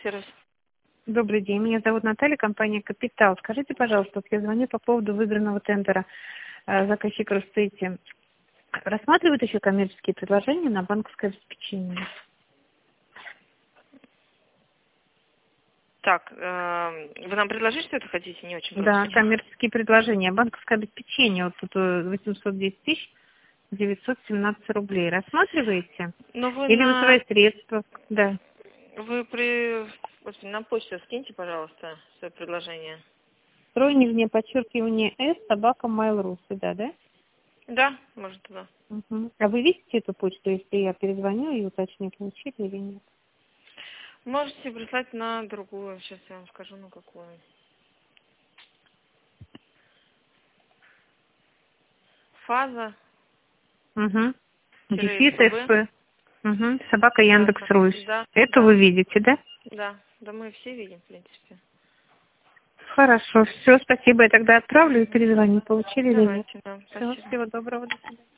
Сервис. Добрый день, меня зовут Наталья, компания «Капитал». Скажите, пожалуйста, вот я звоню по поводу выигранного тендера заказчик Россети. Рассматривают еще коммерческие предложения на банковское обеспечение? Так, вы нам предложили, что это хотите? Не очень Да, просто. коммерческие предложения. Банковское обеспечение, вот тут 810 тысяч 917 рублей. Рассматриваете? Но Или вы свои средства? Да. Господи, на почту скиньте, пожалуйста, свое предложение. Строй, нижнее подчеркивание, собака Mail.ru. Сюда, да? Да, может туда. Угу. А вы видите эту почту, если я перезвоню и уточню, получили или нет? Можете прислать на другую. Сейчас я вам скажу, на какую. Фаза. Угу. Дефис СПБ. СП. Угу. Собака Да, Яндекс.Ру. да, Это да, вы видите, да? да. Да мы все видим, в принципе. Хорошо. Все, спасибо. Я тогда отправлю и перезвоню. Получили или нет? Давайте, да, Все, спасибо. всего доброго. До свидания.